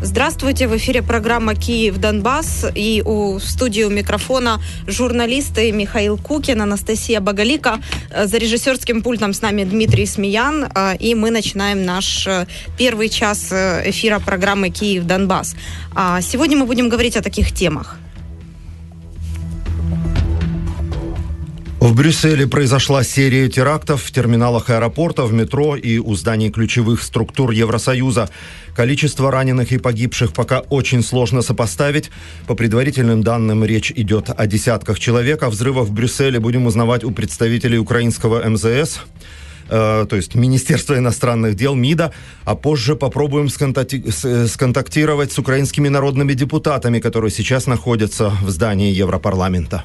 Здравствуйте, в эфире программа «Киев-Донбасс», и в студии у микрофона журналисты Михаил Кукин, Анастасия Боголика. За режиссерским пультом с нами Дмитрий Смеян, и мы начинаем наш первый час эфира программы «Киев-Донбасс». Сегодня мы будем говорить о таких темах. В Брюсселе произошла серия терактов в терминалах аэропорта, в метро и у зданий ключевых структур Евросоюза. Количество раненых и погибших пока очень сложно сопоставить. По предварительным данным, речь идет о десятках человек. О взрывах в Брюсселе будем узнавать у представителей украинского МЗС, то есть Министерства иностранных дел, МИДа, а позже попробуем сконтактировать с украинскими народными депутатами, которые сейчас находятся в здании Европарламента.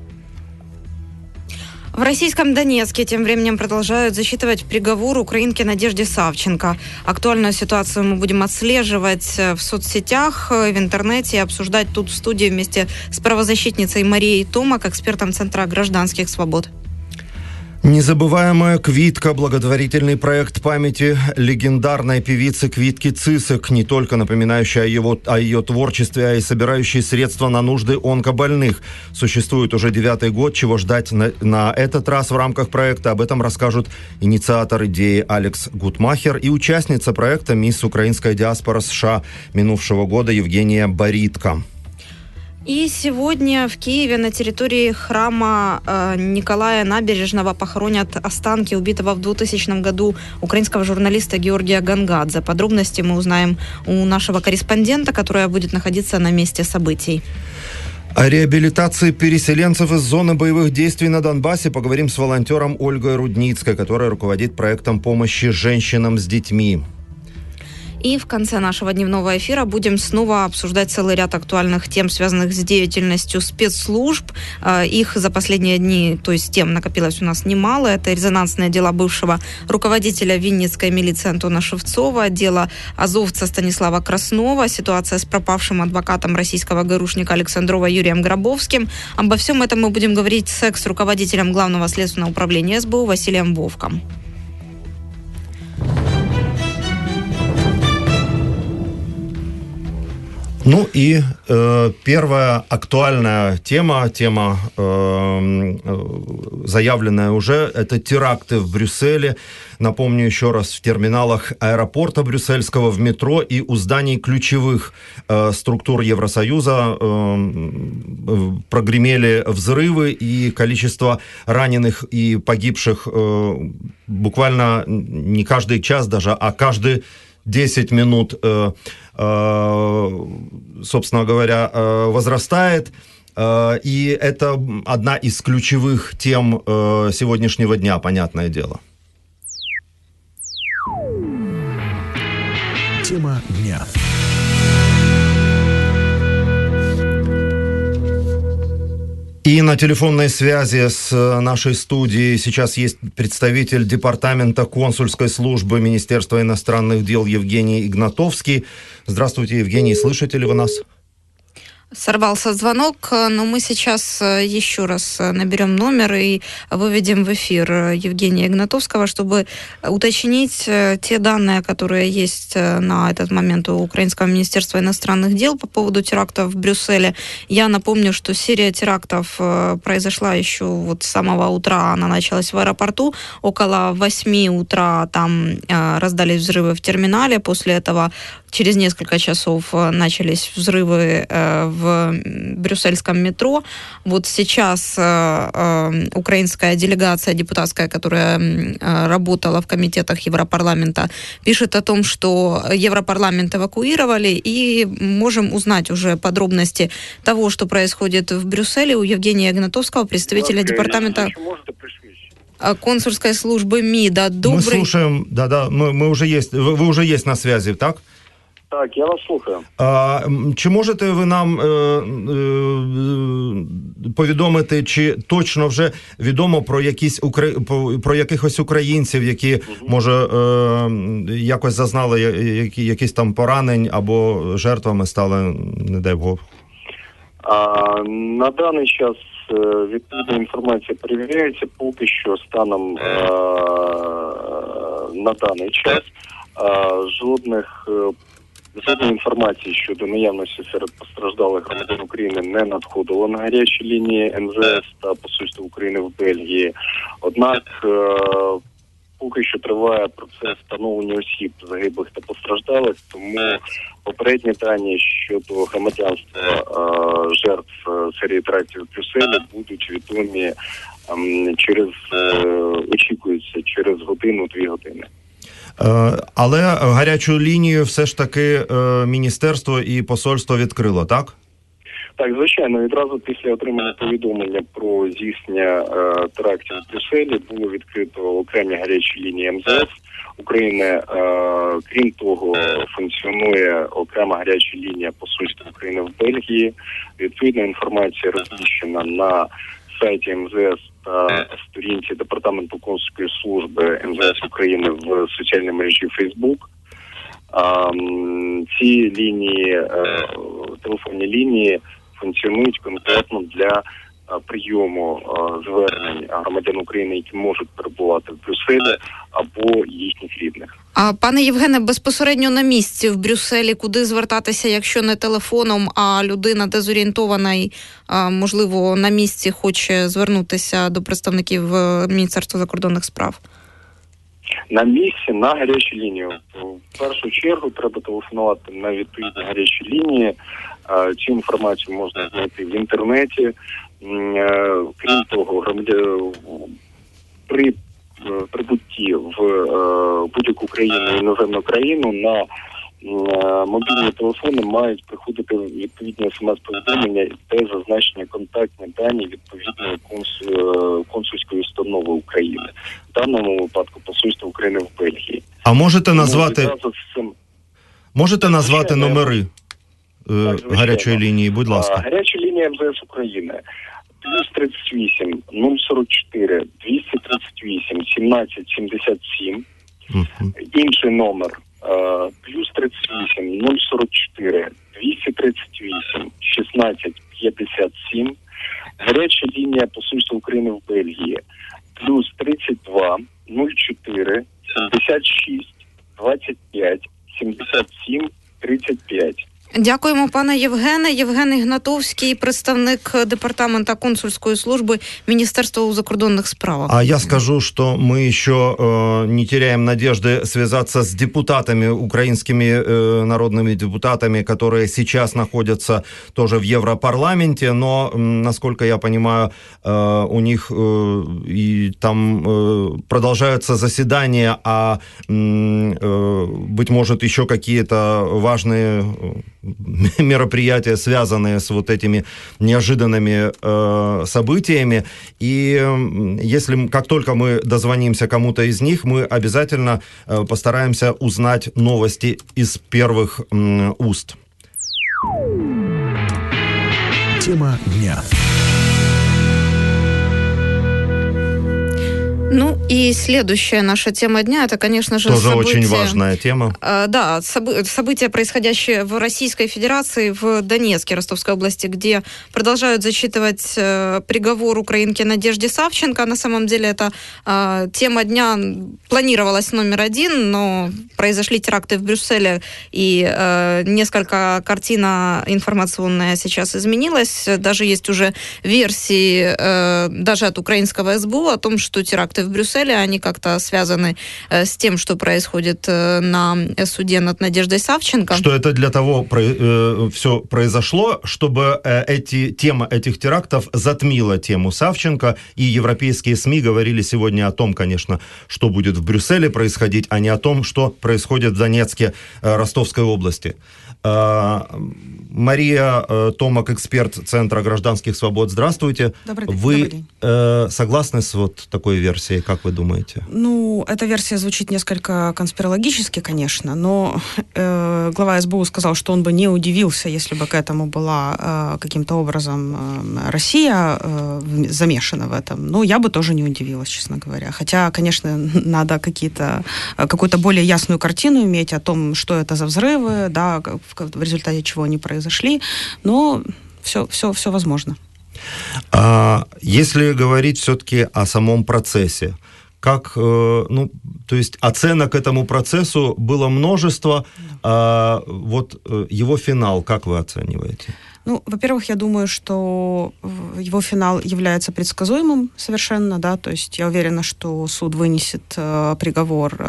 В российском Донецке тем временем продолжают засчитывать приговор украинке Надежде Савченко. Актуальную ситуацию мы будем отслеживать в соцсетях, в интернете и обсуждать тут в студии вместе с правозащитницей Марией Томак, экспертом Центра гражданских свобод. Незабываемая «Квитка» – благотворительный проект памяти легендарной певицы Квитки Цисек, не только напоминающий о ее творчестве, а и собирающий средства на нужды онкобольных. Существует уже 9-й год, чего ждать на этот раз в рамках проекта. Об этом расскажут инициатор идеи Алекс Гутмахер и участница проекта «Мисс Украинская диаспора США» минувшего года Евгения Боритко. И сегодня в Киеве на территории храма Николая Набережного похоронят останки убитого в 2000 году украинского журналиста Георгия Гангадзе. Подробности мы узнаем у нашего корреспондента, который будет находиться на месте событий. О реабилитации переселенцев из зоны боевых действий на Донбассе поговорим с волонтером Ольгой Рудницкой, которая руководит проектом помощи женщинам с детьми. И в конце нашего дневного эфира будем снова обсуждать целый ряд актуальных тем, связанных с деятельностью спецслужб. Их за последние дни, то есть тем, накопилось у нас немало. Это резонансное дело бывшего руководителя Винницкой милиции Антона Шевцова, дело азовца Станислава Краснова, ситуация с пропавшим адвокатом российского ГРУшника Александрова Юрием Гробовским. Обо всем этом мы будем говорить с экс-руководителем Главного следственного управления СБУ Василием Вовком. Ну и первая актуальная тема, заявленная уже, это теракты в Брюсселе. Напомню еще раз, в терминалах аэропорта брюссельского, в метро и у зданий ключевых структур Евросоюза прогремели взрывы, и количество раненых и погибших буквально не каждый час даже, а каждые 10 минут, собственно говоря, возрастает. И это одна из ключевых тем сегодняшнего дня, понятное дело. Тема дня. И на телефонной связи с нашей студией сейчас есть представитель департамента консульской службы Министерства иностранных дел Евгений Игнатовский. Здравствуйте, Евгений, слышите ли вы нас? Сорвался звонок, но мы сейчас еще раз наберем номер и выведем в эфир Евгения Игнатовского, чтобы уточнить те данные, которые есть на этот момент у Украинского Министерства иностранных дел по поводу терактов в Брюсселе. Я напомню, что серия терактов произошла еще вот с самого утра, она началась в аэропорту. Около 8 утра там раздались взрывы в терминале, после этого через несколько часов начались взрывы в брюссельском метро. Вот сейчас украинская делегация депутатская, которая работала в комитетах Европарламента, пишет о том, что Европарламент эвакуировали, и можем узнать уже подробности того, что происходит в Брюсселе, у Евгения Игнатовского, представителя департамента консульской службы МИДа. Мы слушаем, мы уже есть, вы уже есть на связи, так? Так, я вас слухаю. Чи можете ви нам повідомити, чи точно вже відомо про якихось українців, які, може, якось зазнали якісь там поранень або жертвами стали, не дай Бог? На даний час відповідна інформація перевіряється, поки що станом на даний час жодних Жодної інформації щодо наявності серед постраждалих громадян України не надходило на гарячі лінії МЗС та посольства України в Бельгії. Однак поки що триває процес встановлення осіб загиблих та постраждалих, тому попередні дані щодо громадянства жертв серії терактів в Брюсселі будуть відомі очікується через годину-дві години. Але гарячу лінію все ж таки міністерство і посольство відкрило, так? Так, звичайно, відразу після отримання повідомлення про здійснення терактів в Брюсселі було відкрито окремі гарячі лінії МЗС України. Крім того, функціонує окрема гаряча лінія посольства України в Бельгії. Відповідна інформація розміщена на сайті МЗС та сторінці Департаменту консульської служби МЗС України в соціальній мережі Facebook. Ці лінії, телефонні лінії функціонують конкретно для прийому звернень громадян України, які можуть перебувати в Брюсселі, або їхніх рідних. А пане Євгене, безпосередньо на місці в Брюсселі, куди звертатися, якщо не телефоном, а людина дезорієнтована і, можливо, на місці хоче звернутися до представників Міністерства закордонних справ? На місці, на гарячі лінії. В першу чергу треба телефонувати на відповідні гарячі лінії. Цю інформацію можна знайти в інтернеті. Крім того, при прибутті в будь-яку країну, іноземну країну, на мобільні телефони мають приходити відповідні смс-повідомлення, де зазначені контактні дані відповідної консульської установи України. В даному випадку посольство України в Бельгії. А можете назвати номери гарячої лінії, будь ласка. Гаряча лінія МЗС України. Плюс 38 044 238 17 77. Інший номер. Плюс 38 044 238 16 57. Гаряча лінія посольства України в Бельгії. Плюс 32 04 76 25 77 35. Дякуємо, пане Євгене. Євген Ігнатовський, представник Департамента консульской службы Министерства у закордонных справах. А я скажу, что мы еще не теряем надежды связаться с депутатами, украинскими народными депутатами, которые сейчас находятся тоже в Европарламенте, но, насколько я понимаю, у них и там продолжаются заседания, а, быть может, еще какие-то важные мероприятия, связанные с вот этими неожиданными событиями. И если как только мы дозвонимся кому-то из них, мы обязательно постараемся узнать новости из первых уст. Тема дня. Ну и следующая наша тема дня, это, конечно же, тоже события... очень важная тема. Да, события, происходящие в Российской Федерации, в Донецке, Ростовской области, где продолжают зачитывать приговор украинке Надежде Савченко. На самом деле это тема дня планировалась номер один, но произошли теракты в Брюсселе, и несколько картина информационная сейчас изменилась. Даже есть уже версии, даже от украинского СБУ, о том, что теракты в Брюсселе, они как-то связаны с тем, что происходит на суде над Надеждой Савченко. Что это для того все произошло, чтобы тема этих терактов затмила тему Савченко, и европейские СМИ говорили сегодня о том, конечно, что будет в Брюсселе происходить, а не о том, что происходит в Донецке, Ростовской области. Мария Томак, эксперт Центра гражданских свобод. Здравствуйте. Добрый день. Вы согласны с вот такой версией, как вы думаете? Ну, эта версия звучит несколько конспирологически, конечно, но глава СБУ сказал, что он бы не удивился, если бы к этому была каким-то образом Россия замешана в этом. Ну, я бы тоже не удивилась, честно говоря. Хотя, конечно, надо какую-то более ясную картину иметь о том, что это за взрывы, да, в результате чего они произошли, но все возможно. Если говорить все-таки о самом процессе, как, ну, то есть оценок этому процессу было множество, вот его финал, как вы оцениваете? Ну, во-первых, я думаю, что его финал является предсказуемым совершенно, да, то есть я уверена, что суд вынесет приговор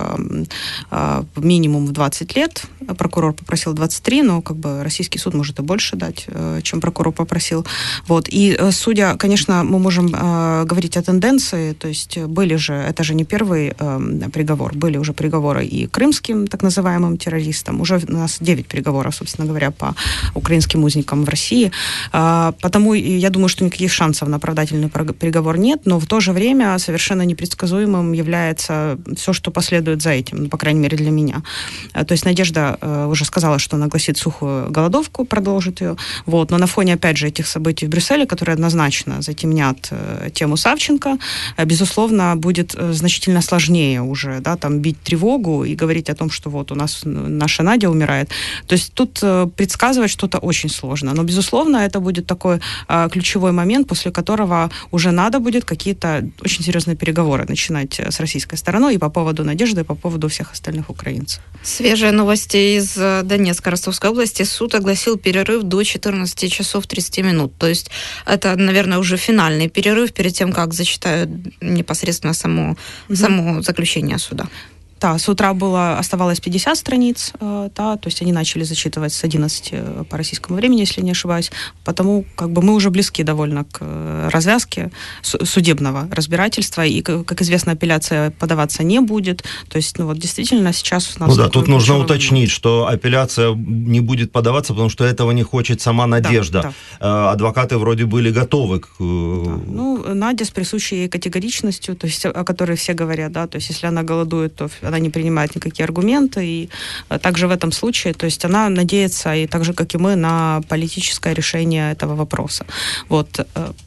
минимум в 20 лет. Прокурор попросил 23, но как бы российский суд может и больше дать, чем прокурор попросил. Вот. И судя, конечно, мы можем говорить о тенденции, то есть были же, это же не первый приговор, были уже приговоры и крымским так называемым террористам, уже у нас 9 приговоров, собственно говоря, по украинским узникам в России. Потому я думаю, что никаких шансов на оправдательный приговор нет, но в то же время совершенно непредсказуемым является все, что последует за этим, ну, по крайней мере, для меня. То есть Надежда уже сказала, что она огласит сухую голодовку, продолжит ее. Вот. Но на фоне, опять же, этих событий в Брюсселе, которые однозначно затемнят тему Савченко, безусловно, будет значительно сложнее уже, да, там, бить тревогу и говорить о том, что вот у нас наша Надя умирает. То есть тут предсказывать что-то очень сложно. Но, безусловно, это будет такой ключевой момент, после которого уже надо будет какие-то очень серьезные переговоры начинать с российской стороной и по поводу Надежды, и по поводу всех остальных украинцев. Свежие новости из Донецка, Ростовской области. Суд огласил перерыв до 14 часов 30 минут. То есть это, наверное, уже финальный перерыв перед тем, как зачитают непосредственно само заключение суда. Да, с утра оставалось 50 страниц, да, то есть они начали зачитывать с 11 по российскому времени, если не ошибаюсь, потому как бы мы уже близки довольно к развязке судебного разбирательства, и, как известно, апелляция подаваться не будет, то есть, ну вот, действительно, сейчас у нас... Ну да, тут нужно уточнить, что апелляция не будет подаваться, потому что этого не хочет сама Надежда. Да, да. Адвокаты вроде были готовы к... Да. Ну, Надя с присущей ей категоричностью, то есть, о которой все говорят, да, то есть, если она голодует, то она не принимает никакие аргументы, и также в этом случае, то есть она надеется, и так же, как и мы, на политическое решение этого вопроса. Вот.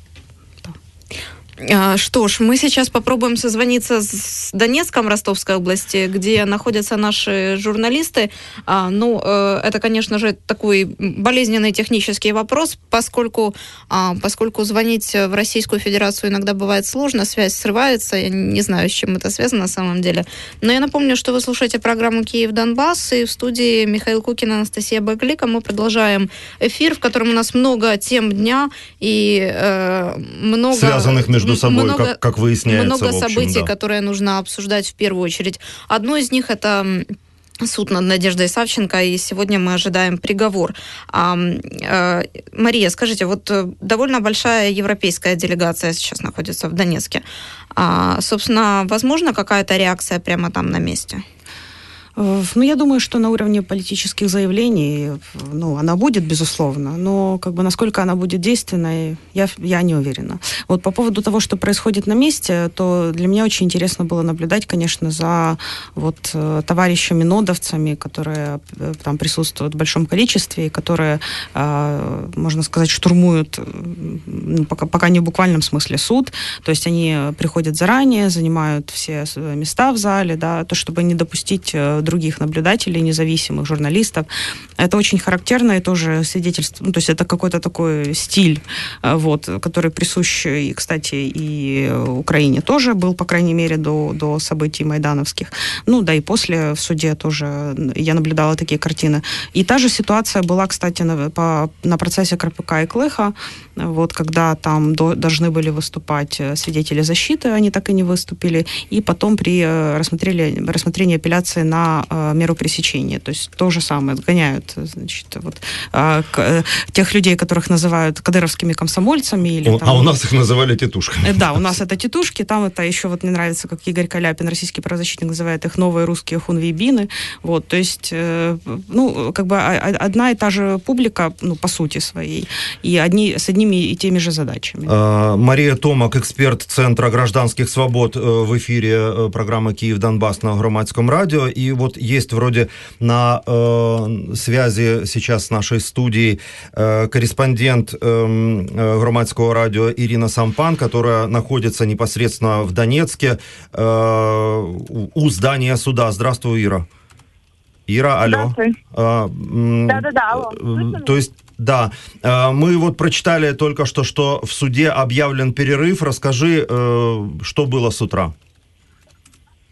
Что ж, мы сейчас попробуем созвониться с Донецком Ростовской области, где находятся наши журналисты. Это, конечно же, такой болезненный технический вопрос, поскольку звонить в Российскую Федерацию иногда бывает сложно, связь срывается, я не знаю, с чем это связано на самом деле. Но я напомню, что вы слушаете программу «Киев-Донбасс», и в студии Михаил Кукин, Анастасия Баглика. Мы продолжаем эфир, в котором у нас много тем дня и много... Связанных между собой, как выясняется. Много событий, которые нужно обсуждать в первую очередь. Одно из них — это суд над Надеждой Савченко, и сегодня мы ожидаем приговор. Мария, скажите, вот довольно большая европейская делегация сейчас находится в Донецке. Собственно, возможно какая-то реакция прямо там на месте? Ну, я думаю, что на уровне политических заявлений, ну, она будет, безусловно, но как бы насколько она будет действенной, я не уверена. Вот по поводу того, что происходит на месте, то для меня очень интересно было наблюдать, конечно, за вот товарищами-нодовцами, которые там присутствуют в большом количестве, и которые, можно сказать, штурмуют, ну, пока не в буквальном смысле, суд. То есть они приходят заранее, занимают все места в зале, да, то, чтобы не допустить других наблюдателей, независимых журналистов. Это очень характерно и тоже свидетельство, ну, то есть это какой-то такой стиль, вот, который присущ, и, кстати, и Украине тоже был, по крайней мере, до событий майдановских. Ну, да и после в суде тоже я наблюдала такие картины. И та же ситуация была, кстати, на процессе КРПК и Клыха, вот, когда там должны были выступать свидетели защиты, они так и не выступили, и потом при рассмотрении апелляции на меру пресечения. То есть то же самое, отгоняют, значит, вот, тех людей, которых называют кадыровскими комсомольцами. Или, там, у нас их называли тетушками. Да, у нас это тетушки, там это еще вот мне нравится, как Игорь Каляпин, российский правозащитник, называет их новые русские хунвейбины. Вот, то есть, ну, как бы одна и та же публика, ну, по сути своей, и с одними и теми же задачами. Мария Томак, эксперт Центра гражданских свобод, в эфире программы «Киев-Донбасс» на Громадском радио. И вот есть вроде на связи сейчас с нашей студией корреспондент Громадского радио Ирина Сампан, которая находится непосредственно в Донецке у здания суда. Здравствуй, Ира. Ира, алло. Да, алло. То есть, да, мы вот прочитали только что в суде объявлен перерыв. Расскажи, что было с утра.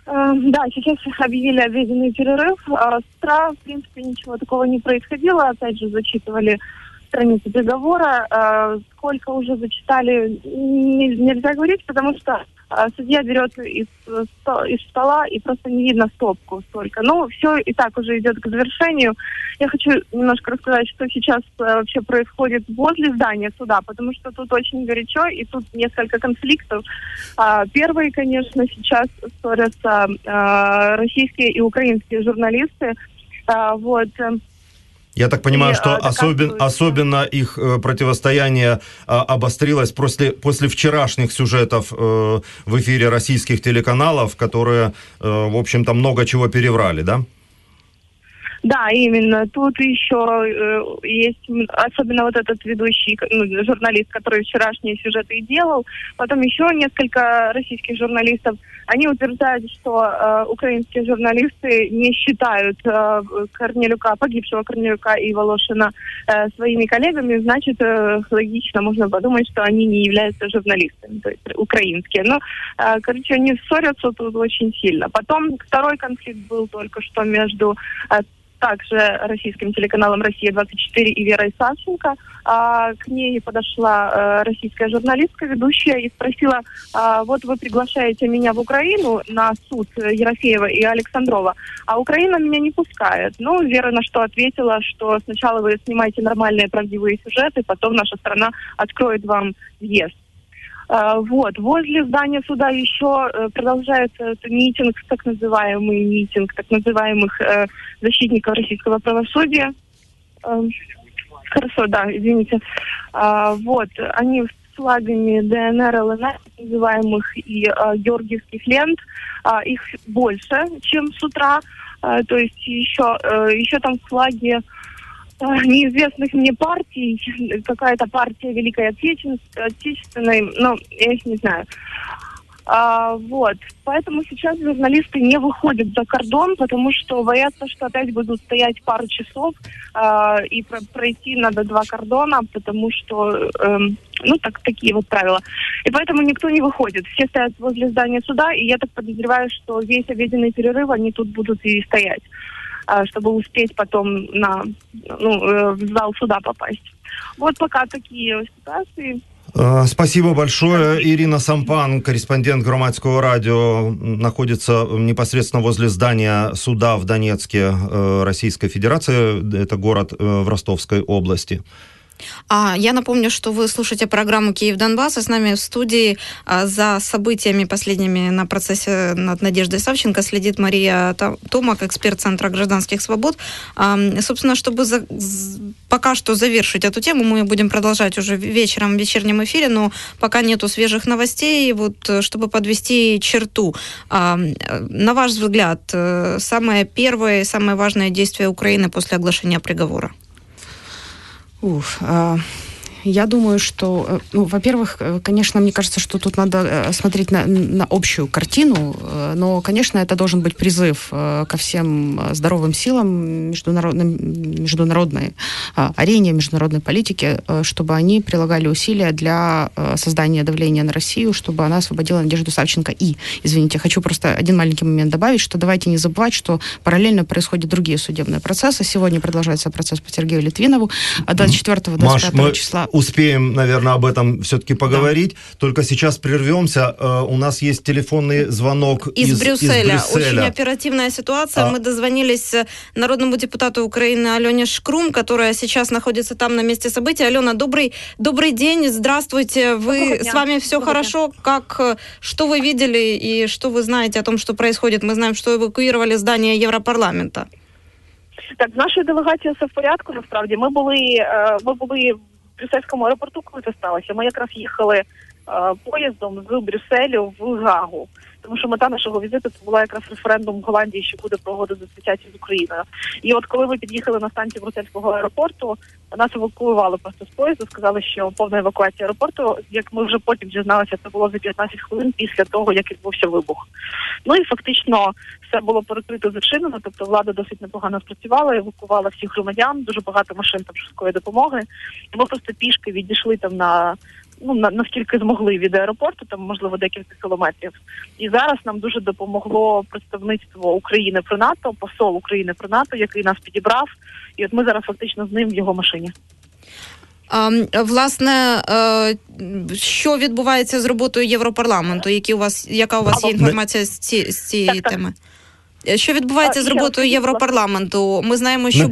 Да, сейчас объявили обеденный перерыв. С утра, в принципе, ничего такого не происходило. Опять же, зачитывали страницы договора. Сколько уже зачитали, нельзя говорить, потому что судья берет из стола и просто не видно стопку столько. Ну, все и так уже идет к завершению. Я хочу немножко рассказать, что сейчас вообще происходит возле здания суда, потому что тут очень горячо, и тут несколько конфликтов. Первый, конечно, сейчас ссорятся российские и украинские журналисты. Вот. Я так понимаю, что особенно их противостояние обострилось после вчерашних сюжетов в эфире российских телеканалов, которые, в общем-то, много чего переврали, да? Да, именно. Тут еще есть, особенно вот этот ведущий, журналист, который вчерашние сюжеты и делал. Потом еще несколько российских журналистов. Они утверждают, что украинские журналисты не считают погибшего Корнелюка и Волошина своими коллегами. Значит, логично можно подумать, что они не являются журналистами, то есть украинские. Но, короче, они ссорятся тут очень сильно. Потом второй конфликт был только что между также российским телеканалом «Россия-24» и Верой Савченко. К ней подошла российская журналистка, ведущая, и спросила: вот вы приглашаете меня в Украину на суд Ерофеева и Александрова, а Украина меня не пускает. Ну, Вера на что ответила, что сначала вы снимаете нормальные правдивые сюжеты, потом наша страна откроет вам въезд. Вот. Возле здания суда еще продолжается митинг, так называемых защитников российского правосудия. Хорошо, да, извините. Вот. Они с флагами ДНР, ЛНР, называемых, и георгиевских лент. Их больше, чем с утра. То есть еще там флаги неизвестных мне партий, какая-то партия Великой Отечественной, но я их не знаю. Вот. Поэтому сейчас журналисты не выходят за кордон, потому что боятся, что опять будут стоять пару часов, и пройти надо 2 кордона, потому что, такие вот правила. И поэтому никто не выходит. Все стоят возле здания суда, и я так подозреваю, что весь обеденный перерыв они тут будут и стоять, чтобы успеть потом в зал суда попасть. Вот пока такие ситуации. Спасибо большое. Ирина Сампан, корреспондент Громадского радио, находится непосредственно возле здания суда в Донецке Российской Федерации. Это город в Ростовской области. Я напомню, что вы слушаете программу «Киев-Донбасс», и с нами в студии за событиями последними на процессе над Надеждой Савченко следит Мария Томак, эксперт Центра гражданских свобод. Собственно, чтобы пока что завершить эту тему, мы будем продолжать уже вечером в вечернем эфире, но пока нету свежих новостей, вот чтобы подвести черту. На ваш взгляд, самое первое и самое важное действие Украины после оглашения приговора? Я думаю, что, во-первых, конечно, мне кажется, что тут надо смотреть на общую картину, но, конечно, это должен быть призыв ко всем здоровым силам международной арене, международной политике, чтобы они прилагали усилия для создания давления на Россию, чтобы она освободила Надежду Савченко. И, извините, хочу просто один маленький момент добавить, что давайте не забывать, что параллельно происходят другие судебные процессы. Сегодня продолжается процесс по Сергею Литвинову, а 24-25 числа... Успеем, наверное, об этом все-таки поговорить. Да. Только сейчас прервемся. У нас есть телефонный звонок из Брюсселя. Очень оперативная ситуация. Мы дозвонились народному депутату Украины Алене Шкрум, которая сейчас находится там на месте событий. Алена, добрый день. Здравствуйте. С вами все хорошо? Что вы видели и что вы знаете о том, что происходит? Мы знаем, что эвакуировали здание Європарламента. Так, з нашою делегацією все в порядку, насправді. Ми були в Брюссельському аеропорту, коли це сталося. Ми якраз їхали поїздом з Брюсселю в Гаагу. Тому що мета нашого візиту це була якраз референдум в Голландії, що буде про угоду з асоціацією з Україною. І от коли ми під'їхали на станцію Брюссельського аеропорту, нас евакуювали просто з поїзду, сказали, що повна евакуація аеропорту, як ми вже потім дізналися, це було за 15 хвилин після того, як відбувся вибух. Ну і фактично все було перекрито, зачинено, тобто влада досить непогано спрацювала, евакувала всіх громадян, дуже багато машин там швидкої допомоги. І ми просто пішки відійшли там на наскільки змогли від аеропорту, там, можливо, декілька кілометрів. І зараз нам дуже допомогло представництво України при НАТО, посол України при НАТО, який нас підібрав. І от ми зараз фактично з ним в його машині. Власне, що відбувається з роботою Європарламенту? Яка у вас є інформація з цієї теми? Що відбувається з роботою Європарламенту? Ми знаємо, що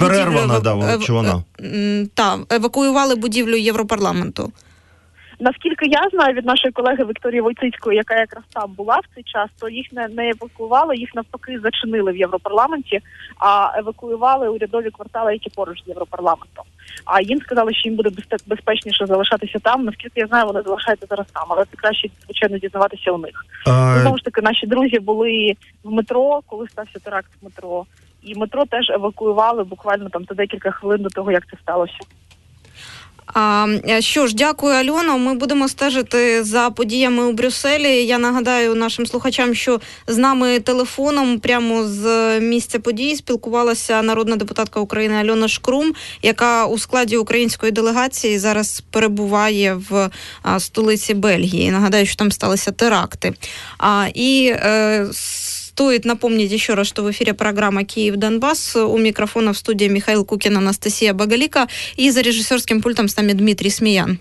евакуювали будівлю Європарламенту. Наскільки я знаю від нашої колеги Вікторії Войціцької, яка якраз там була в цей час, то їх не евакуювали, їх навпаки зачинили в Європарламенті, а евакуювали урядові квартали, які поруч з Європарламентом. А їм сказали, що їм буде безпечніше залишатися там. Наскільки я знаю, вони залишаються зараз там, але це краще, звичайно, дізнаватися у них. Знову ж таки, наші друзі були в метро, коли стався теракт в метро. І метро теж евакуювали буквально там за декілька хвилин до того, як це сталося. Що ж, дякую, Альоно. Ми будемо стежити за подіями у Брюсселі. Я нагадаю нашим слухачам, що з нами телефоном прямо з місця подій спілкувалася народна депутатка України Альона Шкрум, яка у складі української делегації зараз перебуває в столиці Бельгії. Нагадаю, що там сталися теракти. Стоит напомнить еще раз, что в эфире программа «Киев-Донбасс». У микрофона в студии Михаил Кукин, Анастасия Боголика. И за режиссерским пультом с нами Дмитрий Смеян.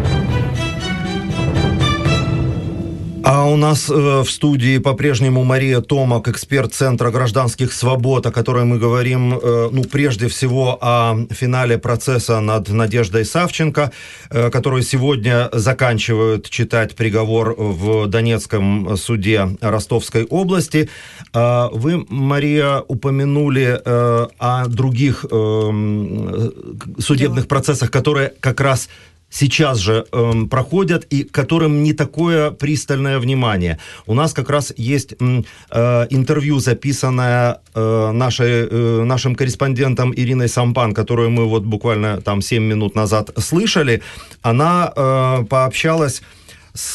А у нас в студии по-прежнему Мария Томак, эксперт Центра гражданских свобод, о которой мы говорим, прежде всего о финале процесса над Надеждой Савченко, которую сегодня заканчивают читать приговор в Донецком суде Ростовской области. Вы, Мария, упомянули о других судебных процессах, которые как раз сейчас же проходят и которым не такое пристальное внимание. У нас как раз есть интервью, записанное нашим корреспондентом Ириной Сампан, которую мы вот буквально там 7 минут назад слышали. Она пообщалась с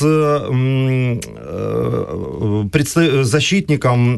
защитником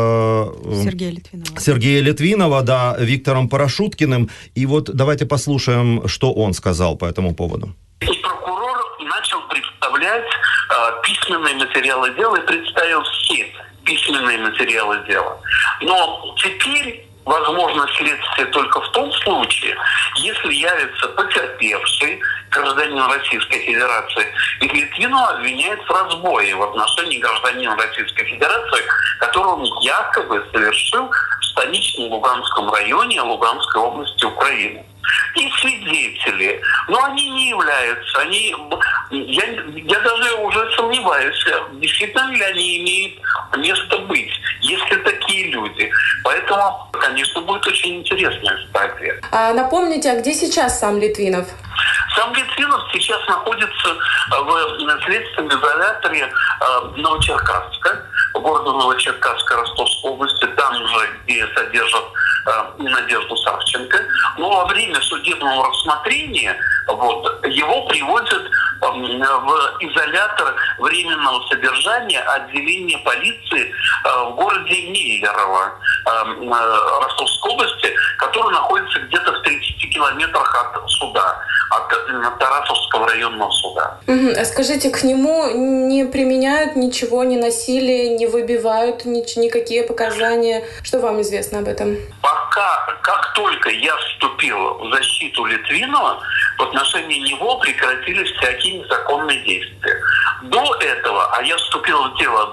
Сергея Литвинова, да, Виктором Порошуткиным. И вот давайте послушаем, что он сказал по этому поводу. И прокурор начал представлять письменные материалы дела и представил все письменные материалы дела. Но теперь возможно следствие только в том случае, если явится потерпевший гражданин Российской Федерации, и Литвинова обвиняет в разбое в отношении гражданина Российской Федерации, который он якобы совершил в станичном Луганском районе Луганской области Украины. И свидетели, но они не являются, я даже уже сомневаюсь, действительно ли они имеют место быть, если такие люди. Поэтому, конечно, будет очень интересная стадия. Напомните, а где сейчас сам Литвинов? Сам Литвинов сейчас находится в следственном изоляторе Новочеркасска, города Новочеркасска Ростовской области, там же, где содержат Надежду Савченко. Но во время судебного рассмотрения его приводят в изолятор временного содержания отделения полиции в городе Неверово Ростовской области, который находится где-то в 30 километрах от суда, от Тарасовского районного суда. Скажите, к нему не применяют ничего, не насилие, не выбивают никакие показания? Что вам известно об этом? Пока, как только я вступил в защиту Литвинова, в отношении него прекратились всякие незаконные действия. До этого, а я вступил в дело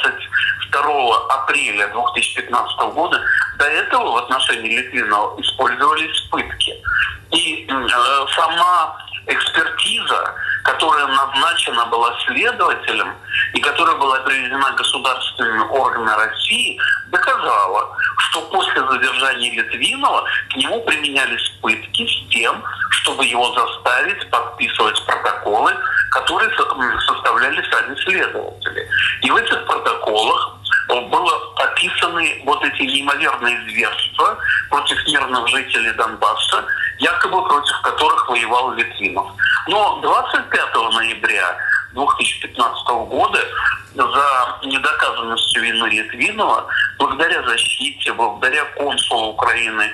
22 апреля 2015 года, до этого в отношении Литвинова использовались пытки. И сама экспертиза, которая назначена была следователем и которая была приведена государственными органами России, доказала, что после задержания Литвинова к нему применялись пытки с тем, чтобы его заставить подписывать протоколы, которые составляли сами следователи. И в этих протоколах были описаны вот эти неимоверные зверства против мирных жителей Донбасса, якобы против которых воевал Литвинов. Но 25 ноября 2015 года за недоказанностью вины Литвинова, благодаря защите, благодаря консулу Украины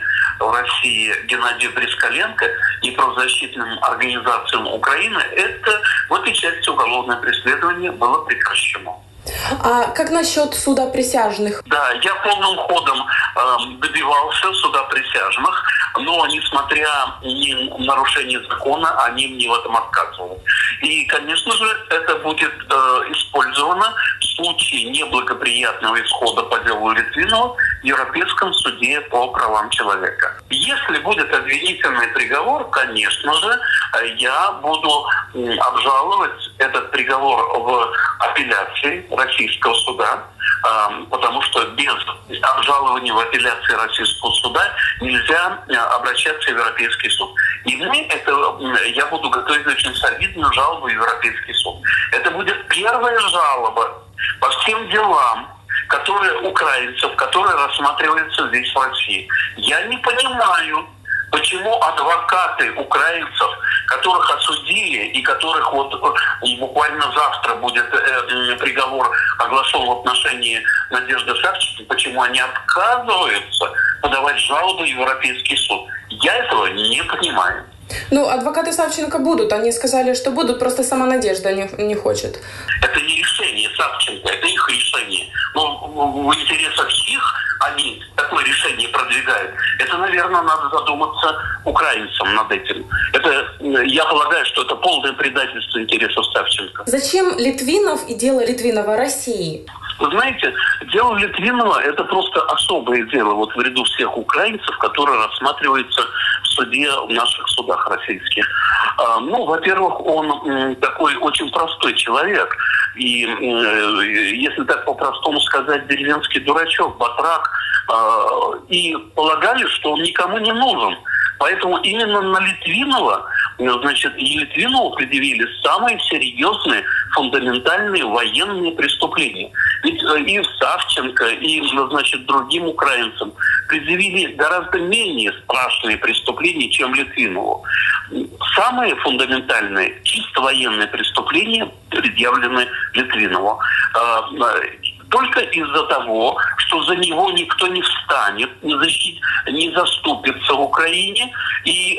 в России Геннадию Брискаленко и правозащитным организациям Украины, это в этой части уголовное преследование было прекращено. А как насчет суда присяжных? Да, я полным ходом добивался суда присяжных, но, несмотря на нарушение закона, они мне в этом отказывают. И, конечно же, это будет использовано в случае неблагоприятного исхода по делу Литвинова в Европейском суде по правам человека. Если будет обвинительный приговор, конечно же, я буду обжаловать этот приговор в апелляции российского суда, потому что без обжалования в апелляции российского суда нельзя обращаться в Европейский суд. И я буду готовить очень солидную жалобу в Европейский суд. Это будет первая жалоба по всем делам, украинцев, которые рассматриваются здесь в России. Я не понимаю, почему адвокаты украинцев, которых осудили и которых буквально завтра будет приговор оглашен в отношении Надежды Савченко, почему они отказываются подавать жалобы в Европейский суд. Я этого не понимаю. Адвокаты Савченко будут. Они сказали, что будут, просто сама Надежда не хочет. Это не решение Савченко, это их решение. В интересах их они такое решение продвигают. Это, наверное, надо задуматься украинцам над этим. Я полагаю, что это полное предательство интересов Савченко. Зачем Литвинов и дело Литвинова России? Вы знаете, дело Литвинова – это просто особое дело в ряду всех украинцев, которые рассматриваются в суде, в наших судах российских. Во-первых, он такой очень простой человек. И, если так по-простому сказать, деревенский дурачок, батрак. И полагали, что он никому не нужен. Поэтому именно на Литвинова, Литвинову предъявили самые серьезные, фундаментальные военные преступления. Ведь и Савченко, и, другим украинцам предъявили гораздо менее страшные преступления, чем Литвинову. Самые фундаментальные, чисто военные преступления предъявлены Литвинову. Только из-за того, что за него никто не встанет, не заступится в Украине. И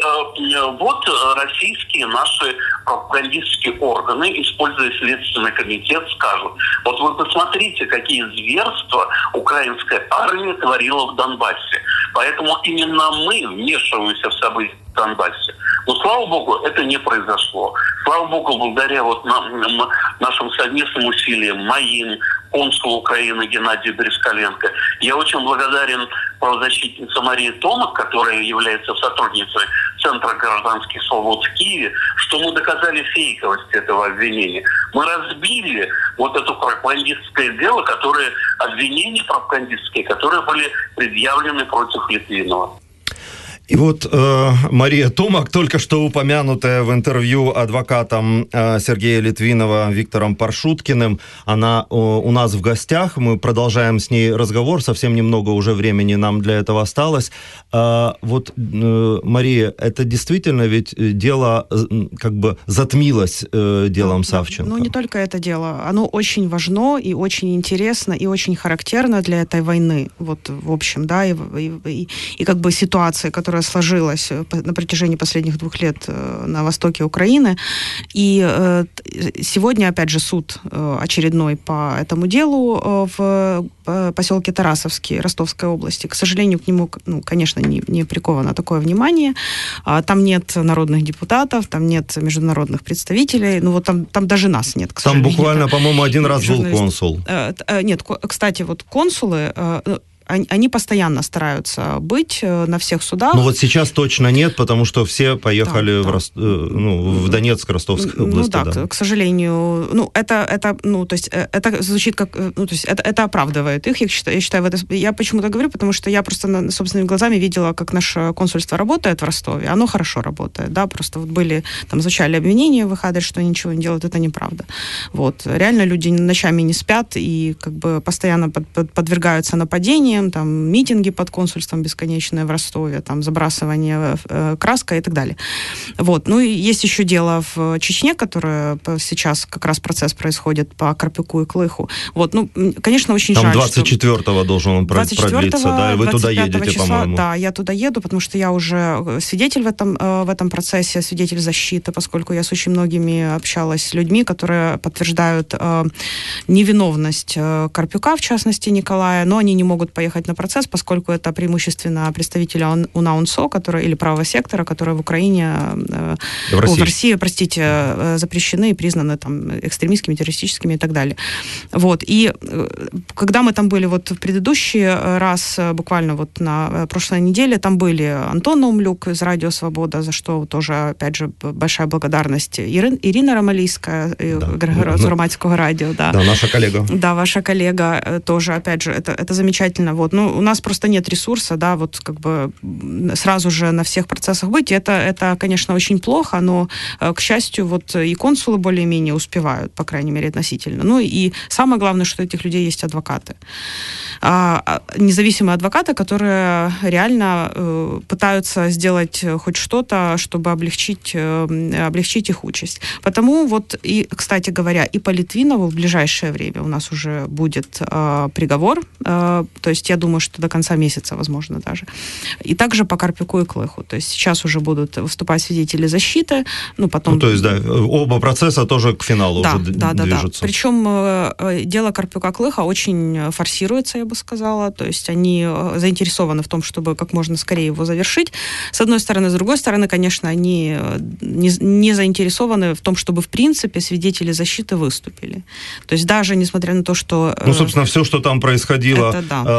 российские наши пропагандистские органы, используя Следственный комитет, скажут: вы посмотрите, какие зверства украинская армия творила в Донбассе. Поэтому именно мы вмешиваемся в события в Донбассе. Но, слава богу, это не произошло. Слава богу, благодаря нашим совместным усилиям, моим, консулу Украины Геннадию Брискаленко. Я очень благодарен правозащитнице Марии Томак, которая является сотрудницей Центра гражданских свобод в Киеве, что мы доказали фейковость этого обвинения. Мы разбили это пропагандистское дело, обвинения пропагандистские, которые были предъявлены против Литвинова. И Мария Томак, только что упомянутая в интервью адвокатом Сергея Литвинова Виктором Паршуткиным, она у нас в гостях, мы продолжаем с ней разговор, совсем немного уже времени нам для этого осталось. Мария, это действительно ведь дело затмилось делом Савченко? Не только это дело, оно очень важно и очень интересно и очень характерно для этой войны, в общем, да, и ситуации, которая сложилась на протяжении последних 2 лет на востоке Украины. И сегодня, опять же, суд очередной по этому делу в поселке Тарасовский Ростовской области. К сожалению, к нему, конечно, не приковано такое внимание. Там нет народных депутатов, там нет международных представителей. Там даже нас нет, к сожалению. Там буквально, по-моему, один раз был консул. Нет, кстати, консулы... Они постоянно стараются быть на всех судах. Сейчас точно нет, потому что все поехали в Донецк, Ростовскую область. К сожалению. Это звучит как... это оправдывает их. Я считаю, я почему-то говорю, потому что я просто собственными глазами видела, как наше консульство работает в Ростове. Оно хорошо работает, да, просто были, звучали обвинения в их адрес, что ничего не делают, это неправда. Реально люди ночами не спят и постоянно подвергаются нападениям, населением, там митинги под консульством бесконечные в Ростове, там забрасывание краской и так далее. Вот. Ну и есть еще дело в Чечне, которое сейчас как раз процесс происходит по Карпюку и Клыху. Вот. Ну, конечно, очень там жаль, 24-го должен он продлиться, да, и вы туда едете, числа, по-моему. Да, я туда еду, потому что я уже свидетель в этом процессе, свидетель защиты, поскольку я с очень многими общалась с людьми, которые подтверждают невиновность Карпюка, в частности, Николая, но они не могут поехать на процесс, поскольку это преимущественно представители УНАУНСО, или правого сектора, которые в Украине, в России, простите, запрещены и признаны там экстремистскими, террористическими и так далее. Вот. И когда мы там были вот в предыдущий раз, буквально вот на прошлой неделе, там были Антон Наумлюк из «Радио Свобода», за что тоже, опять же, большая благодарность. Ирина Ромалийская с Громадского радио. Да, наша коллега. Да, ваша коллега тоже, опять же, это замечательно. Вот. Ну, у нас просто нет ресурса, да, вот как бы сразу же на всех процессах быть. Это, конечно, очень плохо, но, к счастью, вот и консулы более-менее успевают, по крайней мере, относительно. Ну, и самое главное, что у этих людей есть адвокаты. Независимые адвокаты, которые реально пытаются сделать хоть что-то, чтобы облегчить их участь. Потому вот, и, кстати говоря, и по Литвинову в ближайшее время у нас уже будет приговор, то есть я думаю, что до конца месяца, возможно, даже. И также по Карпюку и Клыху. То есть сейчас уже будут выступать свидетели защиты, ну, потом... Ну, то есть, да, оба процесса тоже к финалу уже движутся. Да. Причем дело Карпюка-Клыха очень форсируется, я бы сказала, то есть они заинтересованы в том, чтобы как можно скорее его завершить, с одной стороны. С другой стороны, конечно, они не заинтересованы в том, чтобы, в принципе, свидетели защиты выступили. То есть даже несмотря на то, что... Ну, собственно, все, что там происходило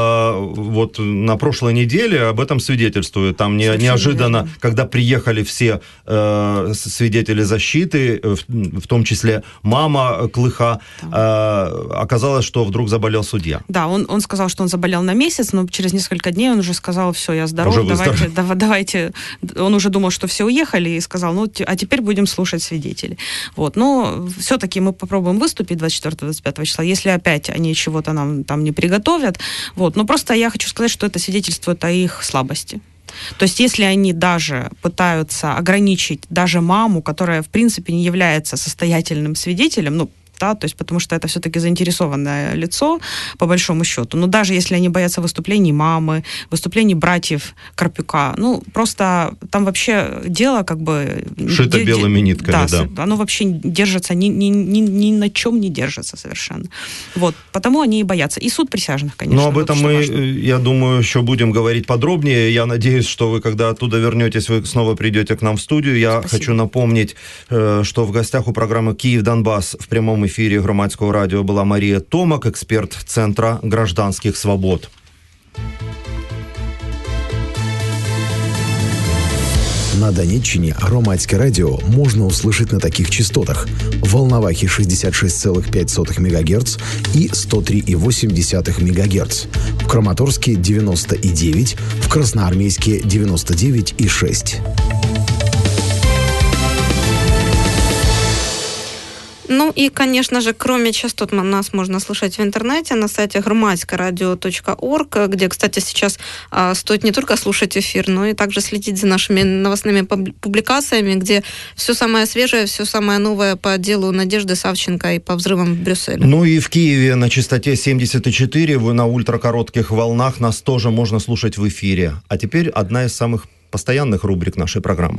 вот на прошлой неделе, об этом свидетельствует. Там неожиданно, верно. Когда приехали все свидетели защиты, в том числе мама Клыха, оказалось, что вдруг заболел судья. Да, он сказал, что он заболел на месяц, но через несколько дней он уже сказал, все, я здоров, давайте. Он уже думал, что все уехали, и сказал, ну, а теперь будем слушать свидетелей. Вот. Но все-таки мы попробуем выступить 24-25 числа, если опять они чего-то нам там не приготовят. Вот. Но просто я хочу сказать, что это свидетельствует о их слабости. То есть если они даже пытаются ограничить даже маму, которая, в принципе, не является состоятельным свидетелем, ну, да, то есть потому что это все-таки заинтересованное лицо, по большому счету. Но даже если они боятся выступлений мамы, выступлений братьев Карпюка, ну, просто там вообще дело как бы... Шито белыми нитками, да. Оно вообще держится, ни на чем не держится совершенно. Вот, потому они и боятся. И суд присяжных, конечно. Но об этом мы, я думаю, еще будем говорить подробнее. Я надеюсь, что вы, когда оттуда вернетесь, вы снова придете к нам в студию. Я хочу напомнить, что в гостях у программы «Киев-Донбасс» в прямом эфире Громадского радио была Мария Томак, эксперт Центра гражданских свобод. На Донеччине Громадське радіо можна услышать на таких частотах: в Волновахе 66,5 МГц и 103,8 МГц, в Краматорске 90,9, в Красноармейске 99,6. Ну и, конечно же, кроме частот нас можно слушать в интернете на сайте громадскорадио.орг, где, кстати, сейчас стоит не только слушать эфир, но и также следить за нашими новостными публикациями, где все самое свежее, все самое новое по делу Надежды Савченко и по взрывам в Брюсселе. Ну и в Киеве на частоте 74 на ультракоротких волнах нас тоже можно слушать в эфире. А теперь одна из самых постоянных рубрик нашей программы.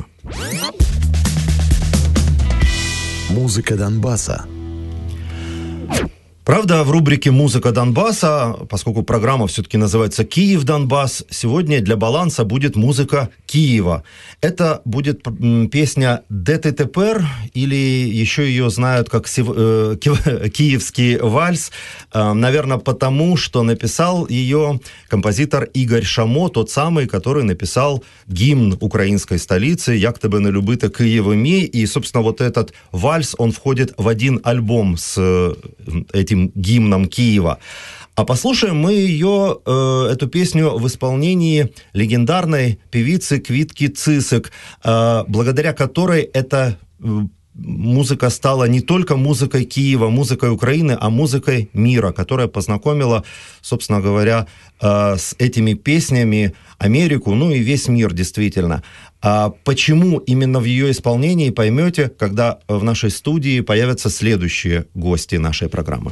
Музыка Донбасса. Правда, в рубрике «Музыка Донбасса», поскольку программа все-таки называется «Киев-Донбасс», сегодня для баланса будет музыка Киева. Это будет песня «ДТТПР», или еще ее знают как «Киевский вальс», наверное, потому, что написал ее композитор Игорь Шамо, тот самый, который написал гимн украинской столицы «Як тебе не любити, Києве мій». И, собственно, вот этот вальс, он входит в один альбом с этим гимном Киева. А послушаем мы ее, эту песню в исполнении легендарной певицы Квитки Цисик, благодаря которой эта музыка стала не только музыкой Киева, музыкой Украины, а музыкой мира, которая познакомила, собственно говоря, с этими песнями Америку, ну и весь мир, действительно. А почему именно в ее исполнении, поймете, когда в нашей студии появятся следующие гости нашей программы.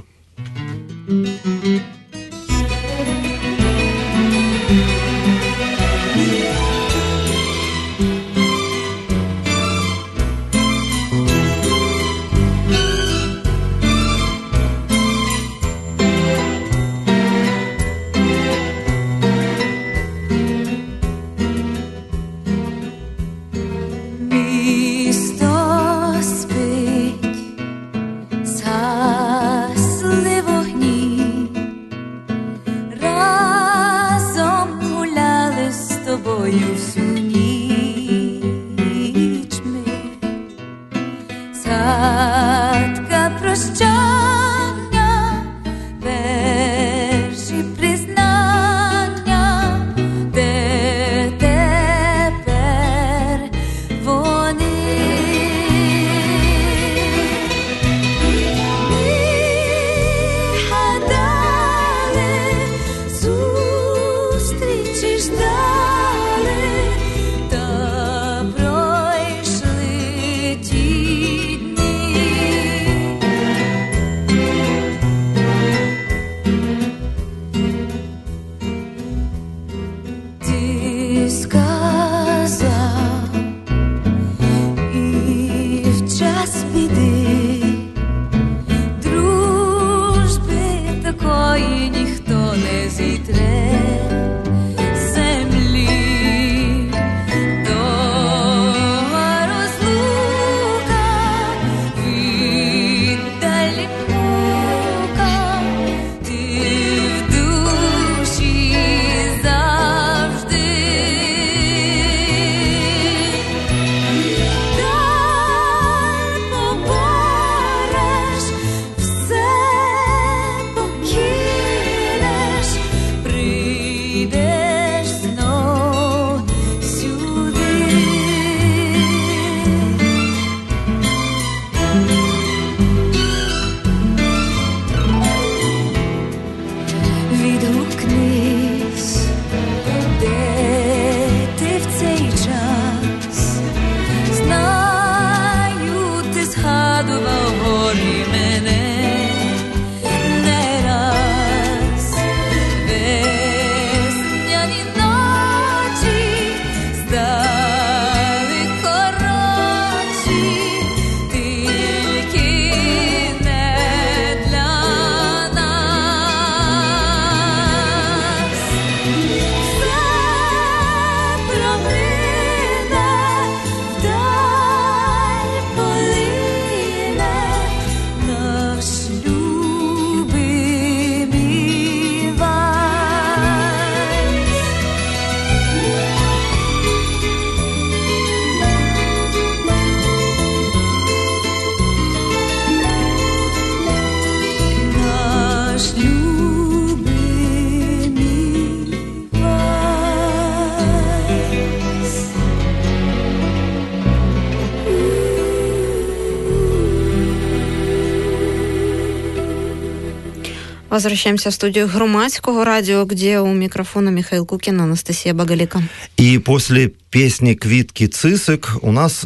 Возвращаемся в студию Громадского радио, где у микрофона Михаил Кукин, Анастасия Багалика. И после песни «Квітки Цисик» у нас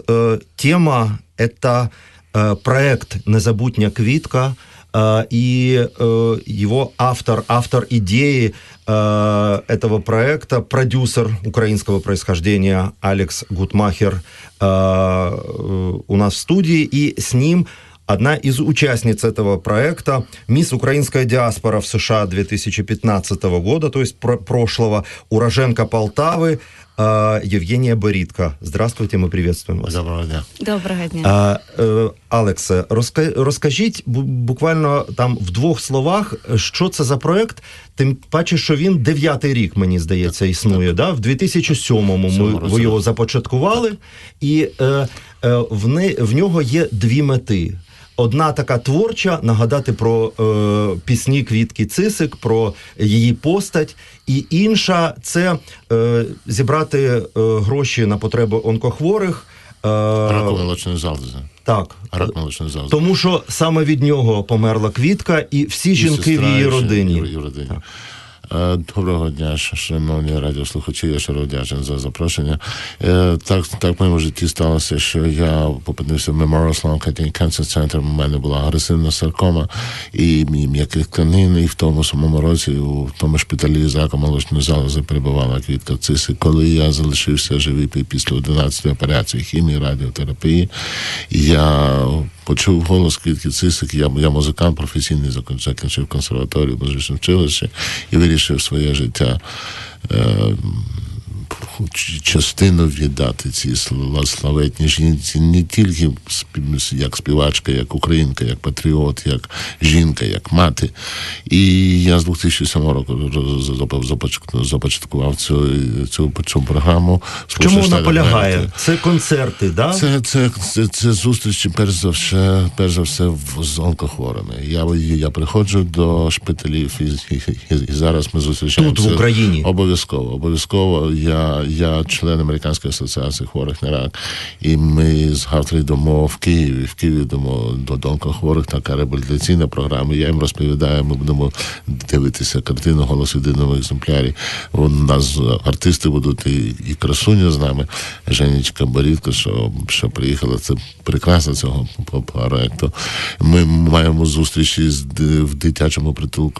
тема – это проект «Незабутня квітка», и его автор идеи этого проекта, продюсер украинского происхождения Алекс Гутмахер у нас в студии, и с ним одна из участниц этого проекта, мисс Украинская диаспора в США 2015 года, то есть прошлого, уроженка Полтавы, Евгения Боритко. Здравствуйте, мы приветствуем вас. Доброго дня. Доброго дня. Алексе, розкажіть буквально там в двох словах, що це за проект, тим паче, що він 9-й рік, мені здається, існує. Да? В 2007-му ви його започаткували, і в нього є дві мети. Одна така творча, нагадати про пісні Квітки Цисик, про її постать, і інша – це зібрати гроші на потреби онкохворих Рак молочної залози. Так. Рак молочної залози. Тому що саме від нього померла Квітка і всі жінки в її родині. Доброго дня, шановні радіослухачі, я щиро вдячний за запрошення. Так в моєму житті сталося, що я опинився в Memorial Sloan Kettering Cancer Center, у мене була агресивна саркома і м'яких тканин, і в тому самому році у тому шпиталі з раком молочної залози перебувала Квітка Цисик. Коли я залишився живий після 11-ї операції хімії, радіотерапії, я почув голос Квітки Цисик. Я музикант професійний, закінчив консерваторію, музичне училище і вирішив своє життя частину віддати цій славетній жінці, не тільки як співачка, як українка, як патріот, як жінка, як мати. І я з 2007 року започаткував цю програму. В чому вона полягає? Це концерти, да? Це зустрічі, перш за все, з онкохворими. Я приходжу до шпиталів і зараз ми зустрічаємося. Тут, в Україні? Обов'язково. Я член Американської асоціації хворих на рак, і ми завтра йдемо в Києві. В Києві йдемо до онкохворих, така реабілітаційна програма. Я їм розповідаю, ми будемо дивитися картину «Голос в єдиному екземплярі». У нас артисти будуть і красуня з нами, Женечка Борідко, що приїхала. Це прекрасно цього проекту. Ми маємо зустрічі в дитячому притулку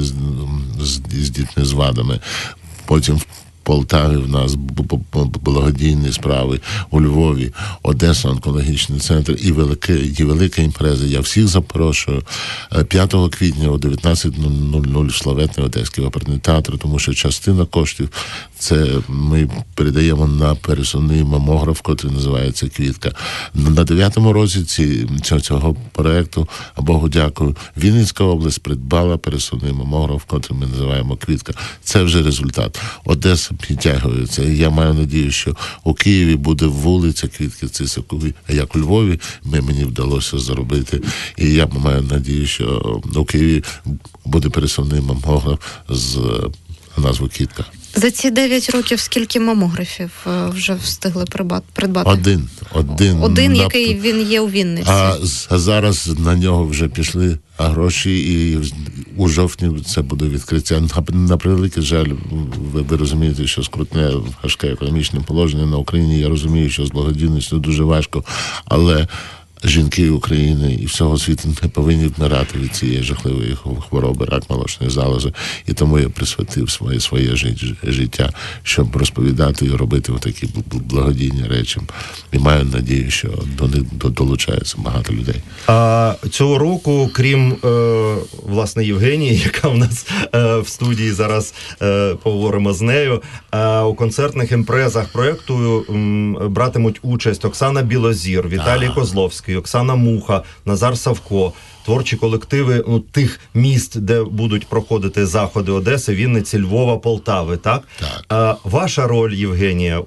з дітьми з вадами. Потім в Полтаві в нас благодійні справи, у Львові, Одеса, онкологічний центр і велика імпреза. Я всіх запрошую 5 квітня о 19:00 в славетний Одеський оперний театр, тому що частина коштів це ми передаємо на пересувний мамограф, який називається «Квітка». На 9-му році цього проєкту, а Богу дякую, Вінницька область придбала пересувний мамограф, який ми називаємо «Квітка». Це вже результат. Одеса підтягується. І я маю надію, що у Києві буде вулиця Квітки Цисик, як у Львові мені вдалося зробити. І я маю надію, що у Києві буде пересувний мамограф з назвою «Квітка». За ці 9 років скільки мамографів вже встигли придбати? Один, який він є у Вінниці. А зараз на нього вже пішли гроші, і у жовтні це буде відкриття. На превеликий жаль, ви розумієте, що скрутне, важке економічне положення на Україні. Я розумію, що з благодійністю дуже важко, але жінки України і всього світу не повинні вмирати від цієї жахливої хвороби, рак молочної залози. І тому я присвятив своє життя, щоб розповідати і робити такі благодійні речі. І маю надію, що до них долучається багато людей. А цього року, крім, власне, Євгенії, яка в нас в студії, зараз поговоримо з нею, у концертних імпрезах проєкту братимуть участь Оксана Білозір, Віталій Козловський, Оксана Муха, Назар Савко, творчі колективи тих міст, де будуть проходити заходи Одеси, Вінниці, Львова, Полтави, так? Так. Ваша роль, Євгенія,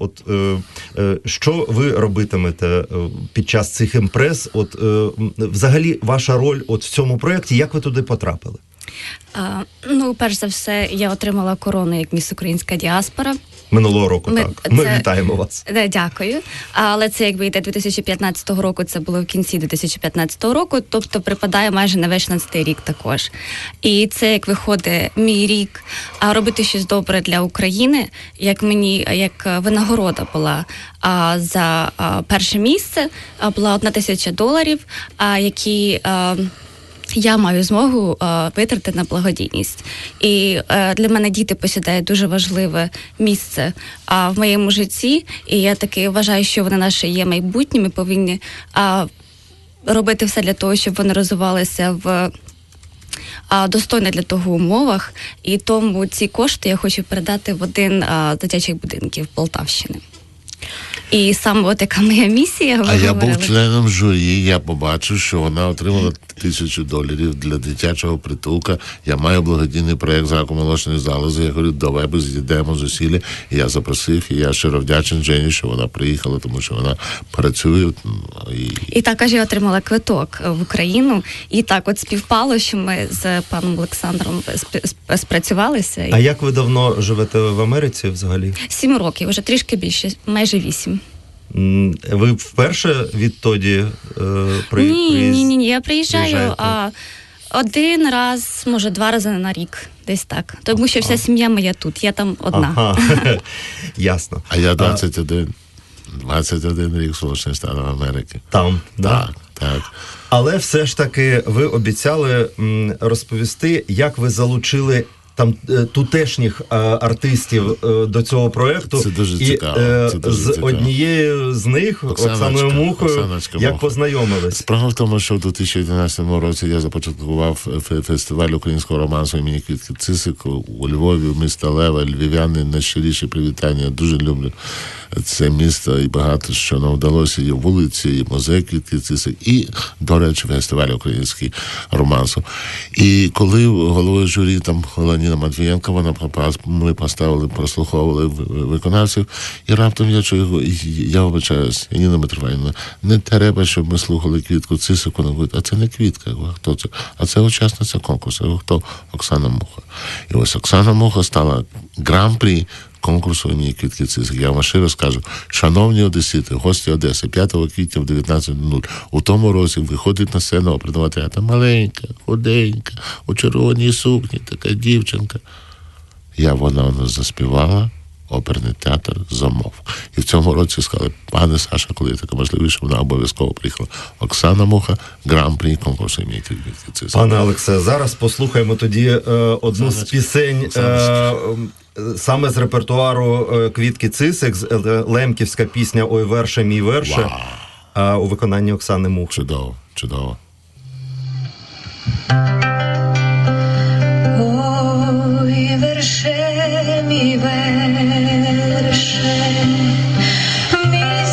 що ви робитимете під час цих імпрез? Взагалі, ваша роль в цьому проєкті, як ви туди потрапили? Перш за все, я отримала корону як міс Українська діаспора. Минулого року, так. Ми вітаємо вас. Дякую. Але це йде 2015 року, це було в кінці 2015 року, тобто припадає майже на весь 16-й рік також. І це, як виходить, мій рік робити щось добре для України, як винагорода була за перше місце, була $1000, які я маю змогу витратити на благодійність. І для мене діти посідають дуже важливе місце в моєму житті. І я таки вважаю, що вони наше є майбутнє. Ми повинні робити все для того, щоб вони розвивалися в достойних для того умовах. І тому ці кошти я хочу передати в один з дитячих будинків Полтавщини. І саме така моя місія. Я був членом журі, я побачив, що вона отримала $1000 для дитячого притулка. Я маю благодійний проєкт з раку молочної залози. Я говорю, давай ми з'їдемо зусилля. І я запросив, і я щиро вдячний Жені, що вона приїхала, тому що вона працює. І також я отримала квиток в Україну. І так от співпало, що ми з паном Олександром спрацювалися. А як ви давно живете в Америці взагалі? 7 років, вже трішки більше, майже 8. Ви вперше відтоді Ні, я приїжджаю один раз, може 2 рази на рік, десь так. Тому що вся сім'я моя тут, я там одна. Ага. Ясно. А я 21 рік в Сполучених Штатах Америки. Там, да? Так. Але все ж таки ви обіцяли розповісти, як ви залучили там тутешніх артистів до цього проєкту. Це дуже цікаво. З однією з них, Оксаною Мухою, як познайомились? Справа в тому, що в 2011 році я започаткував фестиваль українського романсу імені Квітки Цисик у Львові, місто Лева. Львів'яни, найщиріші привітання. Дуже люблю це місто і багато що нам вдалося. І вулиці, і музей Квітки Цисик, і, до речі, фестиваль українського романсу. І коли головою журі там Ніна Матвієнко, ми поставили, прослуховували виконавців, і раптом я чую, я вибачаюсь, Ніна Митрофанівна, не треба, щоб ми слухали Квітку Цисик. Вона говорить, а це не Квітка, хто це? А це учасниця конкурсу. Хто? Оксана Муха. І ось Оксана Муха стала гран-прі конкурсу імені Квітки Цисик. Я вам щиро скажу, шановні одесити, гості Одеси, 5 квітня в 19:00 у тому році виходить на сцену оперного театру маленька, худенька, у червоній сукні, така дівчинка. Вона заспівала, оперний театр замовк. І в цьому році сказали, пане Саша, коли є така можливість, вона обов'язково приїхала. Оксана Муха, гран-прі конкурсу імені Квітки Цисик. Пане Олексе, зараз послухаємо тоді одну з пісень саме з репертуару Квітки Цисик, лемківська пісня «Ой, верше, мій верше», у виконанні Оксани Мухи. Чудово, чудово. Ой, верше, мій верше, мій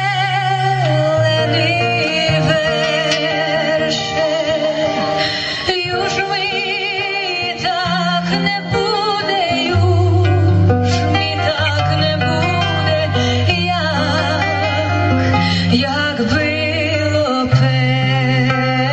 зелений верше, юж ми так не буде, юж ми так не буде, як було перше.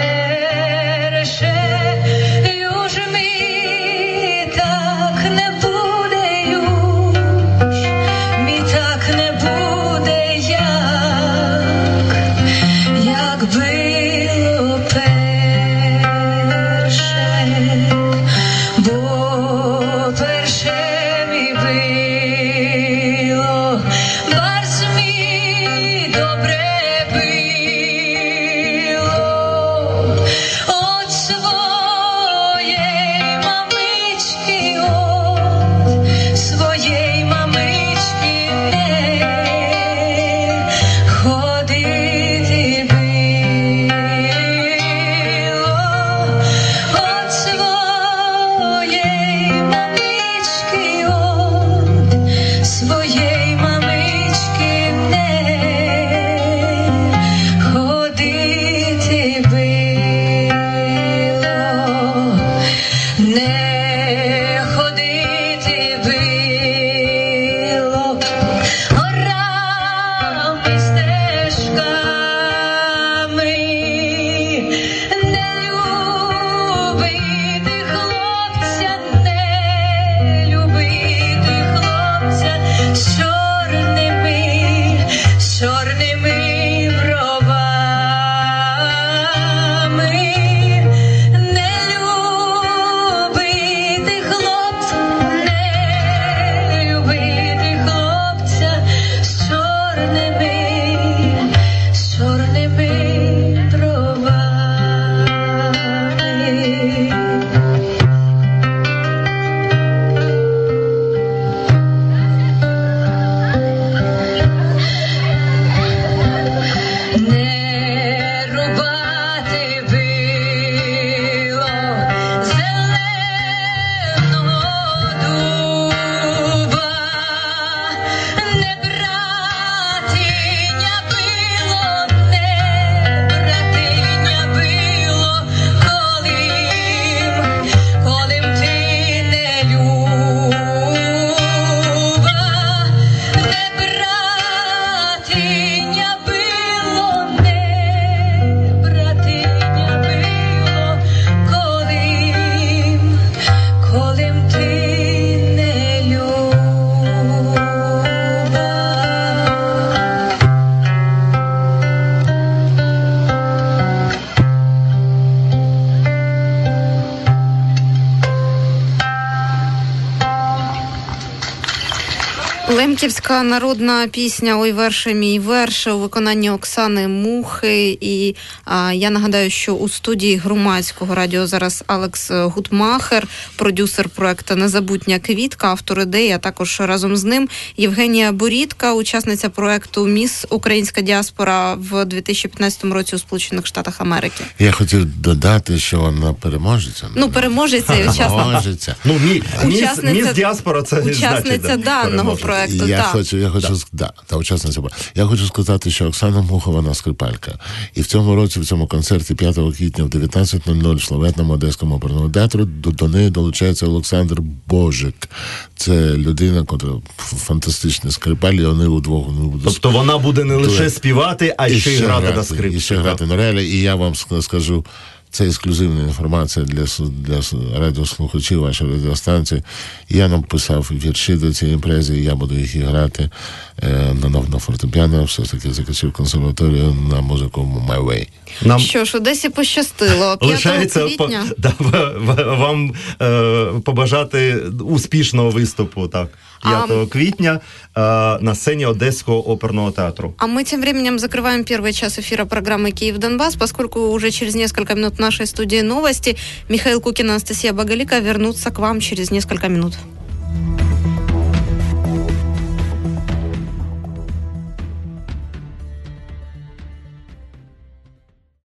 Франківська народна пісня «Ой, верше мій верше» у виконанні Оксани Мухи. І я нагадаю, що у студії Громадського радіо зараз Алекс Гутмахер, продюсер проекту «Незабутня квітка», автор ідеї, а також разом з ним Євгенія Борідка, учасниця проекту «Міс Українська діаспора» в 2015 році у Сполучених Штатах Америки. Я хотів додати, що вона переможеця. Переможеця і учасниця. Міс діаспора – це учасниця даного проекту. Учасниця. Я хочу сказати, що Оксана Муха, вона скрипалька. І в цьому році, в цьому концерті 5 квітня в 19:00 в славетному Одеському оперному театру до неї долучається Олександр Божик. Це людина, яка фантастичний скрипаль, і вони удвох. Тобто вона буде не лише співати, а ще й грати на скрипці. І ще грати на реалі. І я вам скажу, це ексклюзивна інформація для радіослухачів вашої радіостанції. Я написав вірші до цієї імпрези, і я буду їх і грати на фортепіано, все ж таки закінчив консерваторію на музику My Way. Що ж, Одесі пощастило. 5 квітня. Вам побажати успішного виступу, так. 5 квітня на сцене Одесского оперного театру. А мы тем временем закрываем первый час эфира программы «Киев-Донбасс», поскольку уже через несколько минут в нашей студии новости. Михаил Кукин и Анастасия Боголика вернутся к вам через несколько минут.